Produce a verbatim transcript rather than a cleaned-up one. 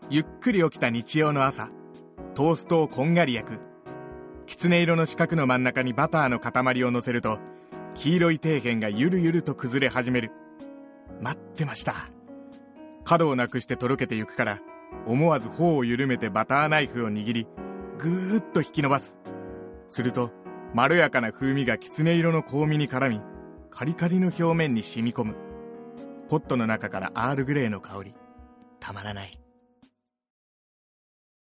ゆっくり起きた日曜の朝、トーストをこんがり焼く。きつね色の四角の真ん中にバターの塊を乗せると、黄色い底辺がゆるゆると崩れ始める。待ってました。角をなくしてとろけてゆくから、思わず頬を緩めてバターナイフを握り、ぐーっと引き伸ばす。するとまろやかな風味がきつね色の香味に絡み、カリカリの表面に染み込む。ポットの中からアールグレーの香り、たまらない。